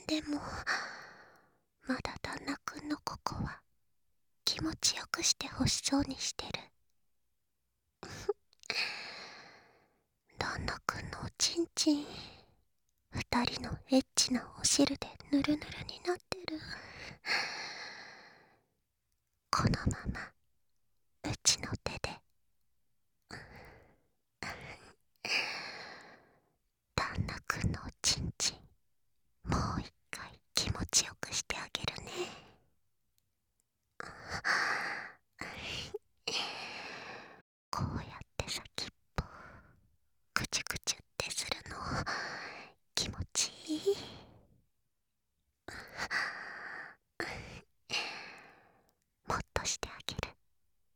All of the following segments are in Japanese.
でもまだ旦那くんのここは気持ちよくして欲しそうにしてる。旦那くんのおちんちん、二人のエッチなお汁でぬるぬるになってる。このままうちの手で旦那くんのおちんちん、もう一回気持ちよくしてあげるね。こうやって先っぽくちゅくちゅってするの気持ちいい。もっとしてあげる。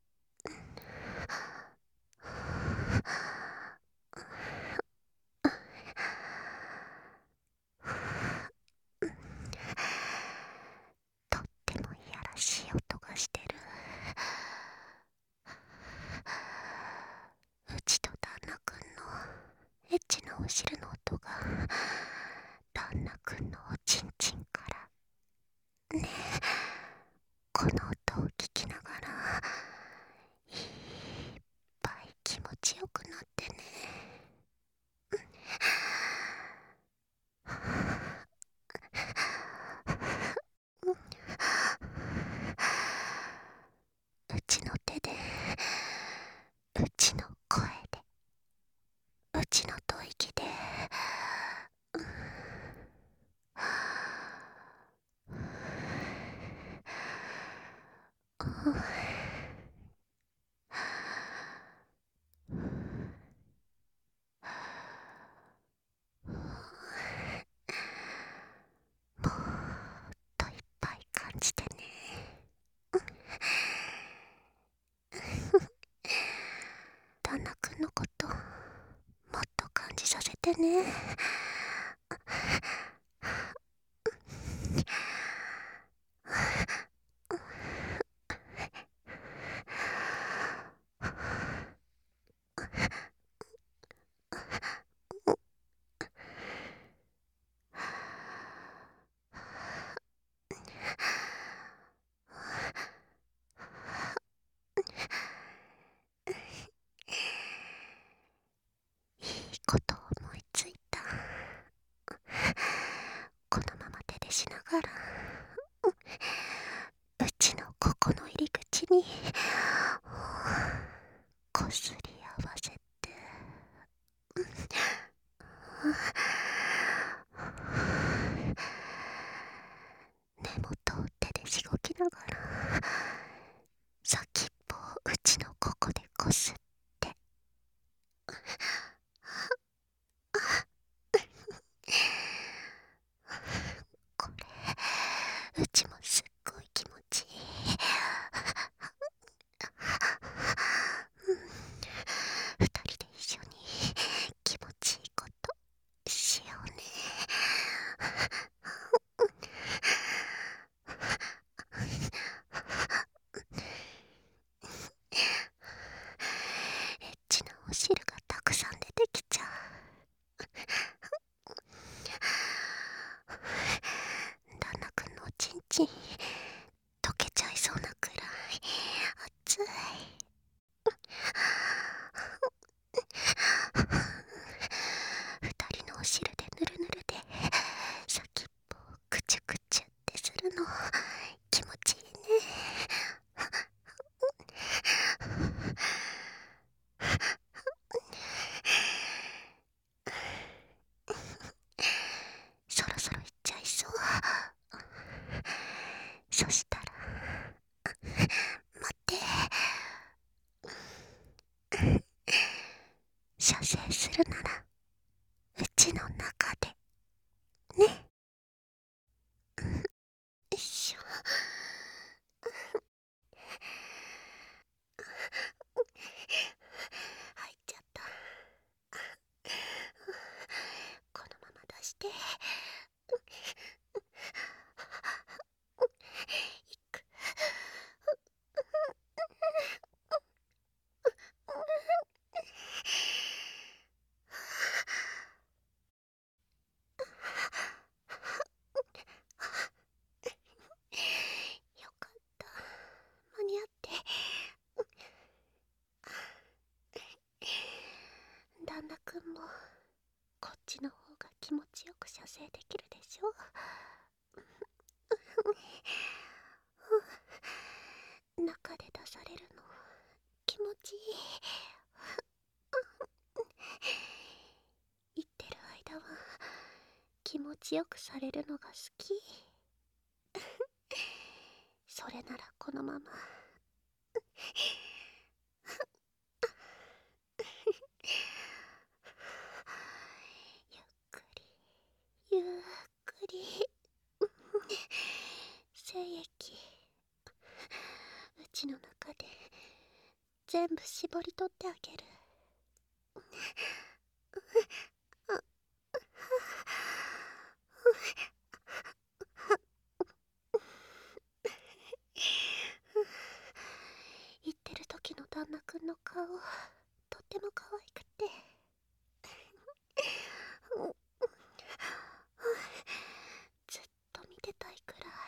とってもいやらしい音がしてる。うちと旦那くんのエッチなお汁の音が旦那くんのおちんちんからねえ、この音を聞きながらいっぱい気持ちよくなってね。うちの手で、うちの声で、うちの吐息で、もっといっぱい感じてね。旦那くんのこともっと感じさせてね。いいこと思いついた。このまま手でしながらうちのここの入り口にこすり合わせて、根元を手でしごきながら先っぽをうちのここでこすって、これうちもすっごい気持ちいい。二人で一緒に気持ちいいことしようね。エッチなお汁がたくさん出てきちゃう。旦那くんのおちんちん溶けちゃいそうなくらい熱い。二人のお汁でぬるぬるで先っぽをくちゅくちゅってするの気持ちいいね。そろそろ行っちゃいそう。そしたら待って、射精するならうちの中でね。よいしょ。入っちゃった。このまま出していく。 んもこっちの方が気持ちよく射精できるでしょ。中で出されるの気持ちいい。言ってる間は気持ちよくされるのが好き。それならこのままゆっくりゆっくり精液うちの中で全部絞り取ってあげる。言ってる時の旦那くんの顔とっても可愛くてずっと見てたいくらい。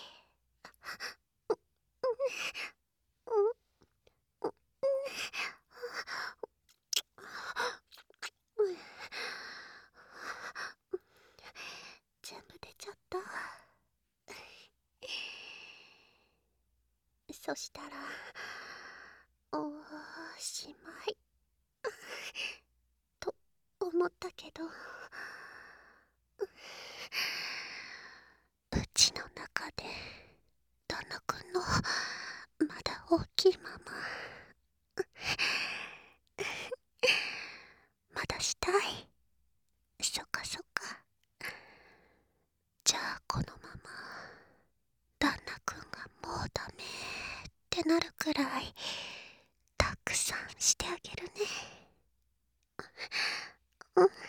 全部出ちゃった。そしたらおしまいと思ったけど、うちの中で旦那くんのまだ大きいまままだしたい。そっかそっか。じゃあこのまま旦那くんがもうダメってなるくらいたくさんしてあげるね。